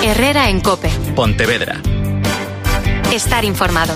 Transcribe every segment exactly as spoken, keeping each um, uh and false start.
Herrera en COPE. Pontevedra. Estar informado.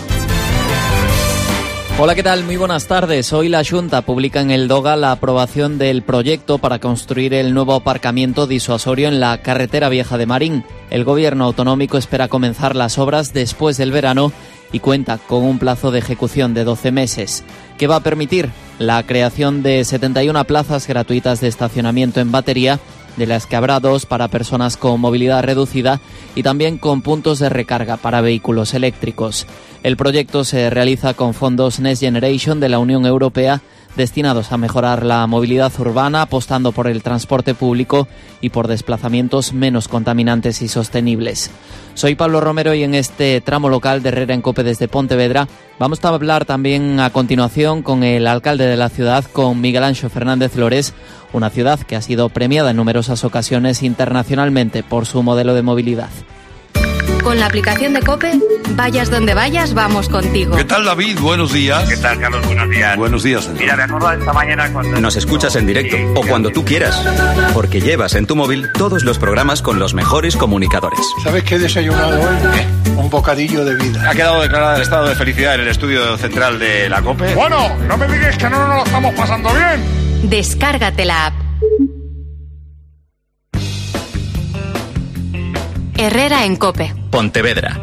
Hola, ¿qué tal? Muy buenas tardes. Hoy la Xunta publica en el DOGA la aprobación del proyecto para construir el nuevo aparcamiento disuasorio en la carretera vieja de Marín. El gobierno autonómico espera comenzar las obras después del verano y cuenta con un plazo de ejecución de doce meses, que va a permitir la creación de setenta y una plazas gratuitas de estacionamiento en batería, de las que habrá dos para personas con movilidad reducida y también con puntos de recarga para vehículos eléctricos. El proyecto se realiza con fondos Next Generation de la Unión Europea destinados a mejorar la movilidad urbana, apostando por el transporte público y por desplazamientos menos contaminantes y sostenibles. Soy Pablo Romero y en este tramo local de Herrera en COPE desde Pontevedra vamos a hablar también a continuación con el alcalde de la ciudad, con Miguel Anxo Fernández Lores, una ciudad que ha sido premiada en numerosas ocasiones internacionalmente por su modelo de movilidad. Con la aplicación de COPE, vayas donde vayas, vamos contigo. ¿Qué tal, David? Buenos días. ¿Qué tal, Carlos? Buenos días. Buenos días, señor. Mira, me acuerdo de esta mañana cuando... Nos escuchas en directo o cuando tú quieras, porque llevas en tu móvil todos los programas con los mejores comunicadores. ¿Sabes qué he desayunado hoy? ¿Eh? Un bocadillo de vida. Ha quedado declarado el estado de felicidad en el estudio central de la COPE. Bueno, no me digas que no nos lo estamos pasando bien. Descárgate la app. Herrera en COPE. Pontevedra.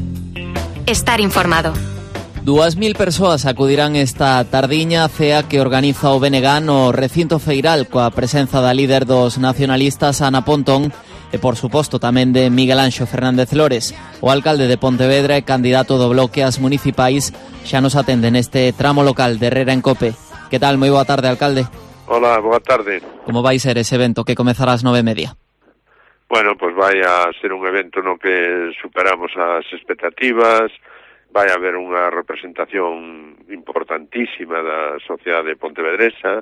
Estar informado. Dúas mil persoas acudirán esta tardiña á cea que organiza o B N G no recinto feiral coa presenza da líder dos nacionalistas Ana Pontón e, por suposto, tamén de Miguel Anxo Fernández Lores. O alcalde de Pontevedra e candidato do bloque ás municipais xa nos atende neste tramo local de Herrera en COPE. Que tal? Moi boa tarde, alcalde. Hola, boa tarde. Como vai ser ese evento que comezará ás nove e media? Bueno, pues vai a ser un evento no que superamos as expectativas, vai a haber unha representación importantísima da sociedade pontevedresa,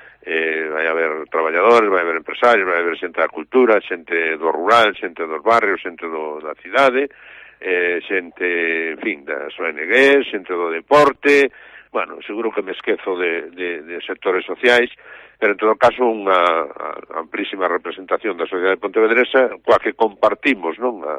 eh, vai a haber traballadores, vai a haber empresarios, vai a haber xente da cultura, xente do rural, xente dos barrios, xente do, da cidade, eh, xente, en fin, das O N Gs, xente do deporte, bueno, seguro que me esquezo de, de, de sectores sociais, pero en todo caso unha amplísima representación da sociedade pontevedresa coa que compartimos, non, a,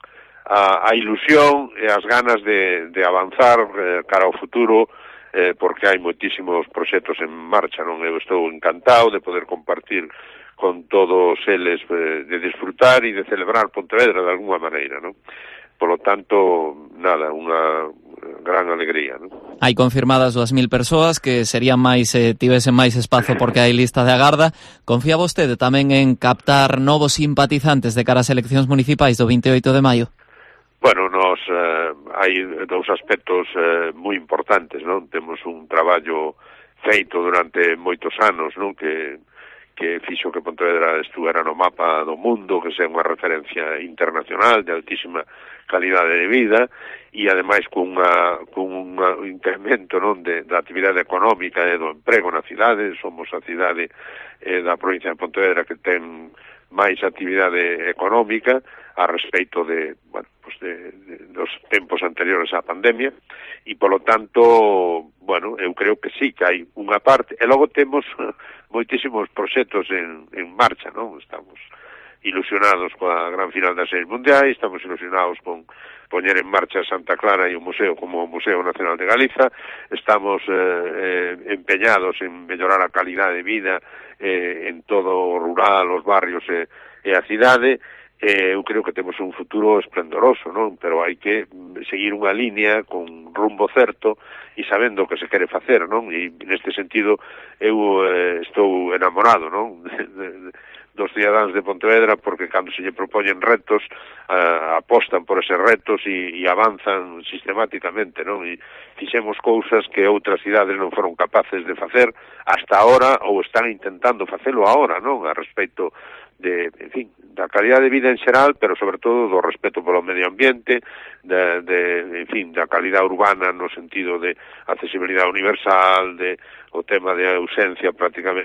a, a ilusión e as ganas de, de avanzar eh, cara ao futuro, eh, porque hai moitísimos proxectos en marcha, non? Eu estou encantado de poder compartir con todos eles, eh, de disfrutar e de celebrar Pontevedra de alguma maneira, non? Polo tanto, nada, unha gran alegría, non? Hai confirmadas dúas mil persoas que serían máis, eh, tivesen máis espazo porque hai lista de agarda. Confía vostede tamén en captar novos simpatizantes de cara ás eleccións municipais do vinte e oito de maio? Bueno, nos eh, hai dous aspectos eh, moi importantes, non? Temos un traballo feito durante moitos anos, non? Que que fixo que Pontevedra estuvera no mapa do mundo, que sea unha referencia internacional de altísima calidade de vida e ademais con unha, con un incremento, non, de, da actividade económica e do emprego na cidade. Somos a cidade eh, da provincia de Pontevedra que ten máis actividade económica a respeito de, bueno, pues de, de dos tempos anteriores á pandemia e, polo tanto, bueno, eu creo que sí, que hai unha parte, e logo temos moitísimos proxectos en, en marcha, non? Estamos ilusionados coa gran final das seis mundiais, estamos ilusionados con poñer en marcha Santa Clara e o museo como o Museo Nacional de Galiza, estamos eh, eh, empeñados en mellorar a calidade de vida eh, en todo o rural, os barrios e, e a cidade. Eh, eu creo que temos un futuro esplendoroso, non? Pero hai que seguir unha línea con rumbo certo e sabendo o que se quere facer, non? E neste sentido eu eh, estou enamorado, non? De, de, dos cidadáns de Pontevedra, porque cando se lle propoñen retos uh, apostan por eses retos e, e avanzan sistemáticamente, non? E fixemos cousas que outras cidades non foron capaces de facer hasta ahora ou están intentando facelo ahora, non? A respecto de, en fin, da calidad de vida en xeral, pero sobre todo do respeto polo medio ambiente, de, de, en fin, da calidad urbana no sentido de accesibilidade universal, de o tema de ausencia prácticamente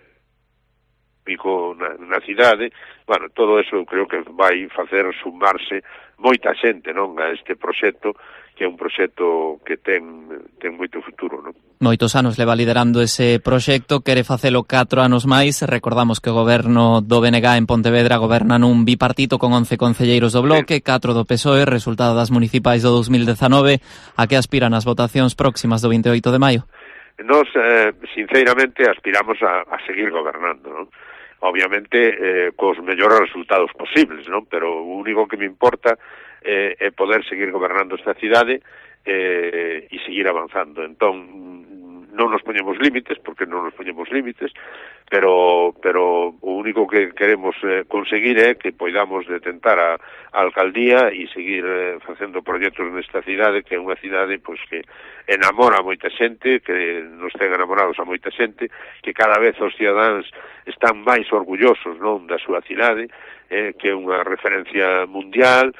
na, na cidade. Bueno, todo eso eu creo que vai facer sumarse moita xente, non, a este proxecto que é un proxecto que ten, ten moito futuro, non? Moitos anos leva liderando ese proxecto, quere facelo catro anos máis. Recordamos que o goberno do B N G en Pontevedra goberna nun bipartito con once concelleiros do Bloque, catro do P S O E, resultado das municipais do dos mil dezanove. A que aspiran as votacións próximas do veintioito de maio? Nos, eh, sinceramente, aspiramos a, a seguir gobernando, non? Obviamente, eh, cos mellores resultados posibles, non? Pero o único que me importa eh, é poder seguir gobernando esta cidade eh, e seguir avanzando. Entón, non nos poñemos límites, porque non nos poñemos límites, pero pero o único que queremos eh, conseguir é que poidamos detentar a, a alcaldía e seguir eh, facendo proxectos nesta cidade, que é unha cidade pois que enamora a moita xente, que nos ten enamorados a moita xente, que cada vez os cidadáns están máis orgullosos, non, da súa cidade, eh, que é unha referencia mundial,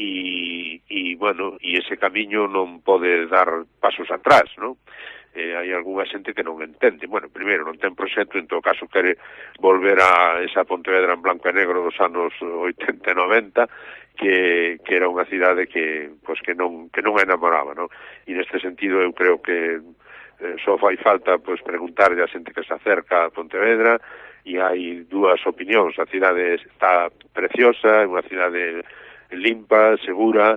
e, e bueno, e ese camiño non pode dar pasos atrás, non? Eh, hai algunha xente que non entende. Bueno, primeiro, non ten proxecto, en todo caso quere volver a esa Pontevedra en blanco e negro dos anos oitenta e noventa, que, que era unha cidade que, pues, que non que non enamoraba, non? E neste sentido eu creo que eh, só fai falta pues, preguntarlle a xente que se acerca a Pontevedra, e hai dúas opinións. A cidade está preciosa, é unha cidade limpa, segura,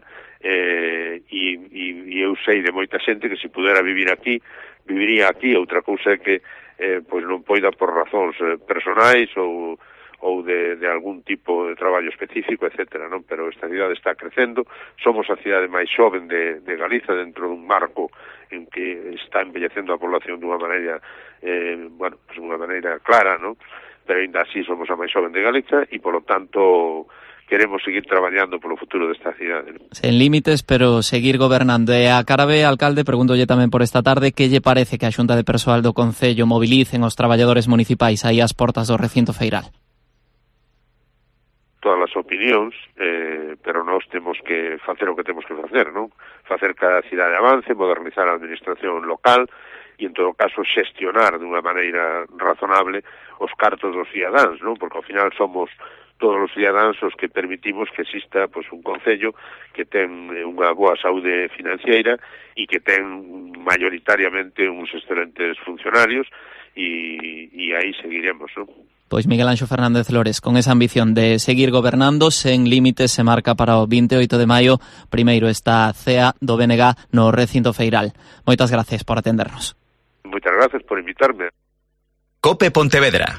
eh, e, e, e eu sei de moita xente que se pudera vivir aquí, viviría aquí. Outra cousa é que eh, pois non poida por razóns eh, personais ou, ou de, de algún tipo de traballo específico, etcétera, non? Pero esta cidade está crecendo, somos a cidade máis xoven de, de Galiza, dentro dun marco en que está envellecendo a población dunha maneira, eh, bueno, pues unha maneira clara, non? Pero ainda así somos a máis xoven de Galiza e, polo tanto, queremos seguir traballando polo futuro desta cidade. Sen límites, pero seguir gobernando. E a Carabe, alcalde, pregúntolle tamén por esta tarde, que lle parece que a Xunta de Persoal do Concello mobilicen os traballadores municipais aí ás portas do recinto feiral? Todas as opinións, eh, pero nós temos que facer o que temos que facer, non? Facer que a cidade avance, modernizar a administración local e, en todo caso, xestionar dunha maneira razonable os cartos dos cidadáns, non? Porque, ao final, somos todos os cidadáns os que permitimos que exista pois, un concello que ten unha boa saúde financiera e que ten maioritariamente uns excelentes funcionarios, e, e aí seguiremos, non? Pois Miguel Anxo Fernández Lores, con esa ambición de seguir gobernando sen límites, se marca para o veintioito de maio, primeiro esta cea do B N G no recinto feiral. Moitas gracias por atendernos. Moitas gracias por invitarme. COPE Pontevedra.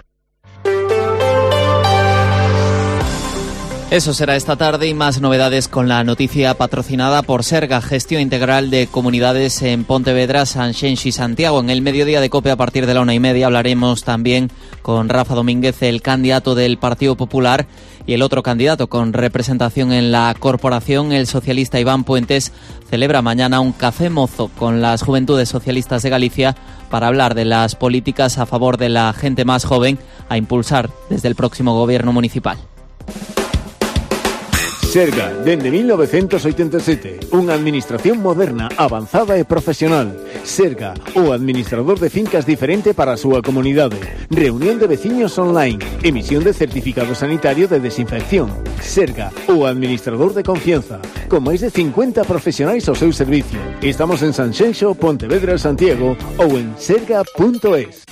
Eso será esta tarde, y más novedades con la noticia patrocinada por Serga, Gestión Integral de Comunidades en Pontevedra, Sanxenxo y Santiago. En el mediodía de COPE, a partir de la una y media, hablaremos también con Rafa Domínguez, el candidato del Partido Popular, y el otro candidato con representación en la corporación, el socialista Iván Puentes, celebra mañana un café mozo con las Juventudes Socialistas de Galicia para hablar de las políticas a favor de la gente más joven a impulsar desde el próximo gobierno municipal. Serga, dende mil novecientos oitenta e sete, unha administración moderna, avanzada e profesional. Serga, o administrador de fincas diferente para a súa comunidade. Reunión de veciños online, emisión de certificado sanitario de desinfección. Serga, o administrador de confianza, con máis de cincuenta profesionais ao seu servicio. Estamos en Sanxenxo, Pontevedra, Santiago ou en serga punto es.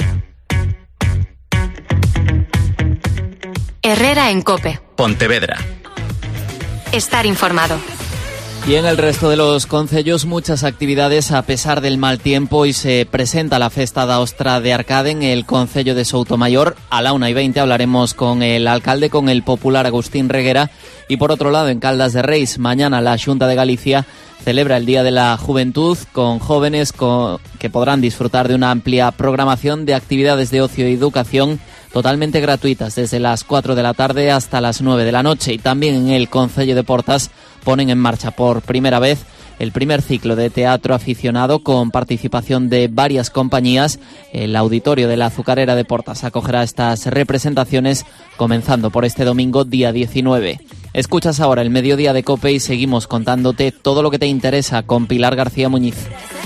Herrera en COPE. Pontevedra. Estar informado. Y en el resto de los concellos, muchas actividades a pesar del mal tiempo, y se presenta la Festa da Ostra de Arcade en el concello de Soutomayor. A la una y veinte hablaremos con el alcalde, con el popular Agustín Reguera. Y por otro lado, en Caldas de Reis, mañana la Xunta de Galicia celebra el Día de la Juventud con jóvenes con, que podrán disfrutar de una amplia programación de actividades de ocio y educación totalmente gratuitas desde las cuatro de la tarde hasta las nueve de la noche. Y también en el concello de Portas ponen en marcha por primera vez el primer ciclo de teatro aficionado con participación de varias compañías. El auditorio de la Azucarera de Portas acogerá estas representaciones comenzando por este domingo, día diecinueve. Escuchas ahora el mediodía de COPE y seguimos contándote todo lo que te interesa con Pilar García Muñiz.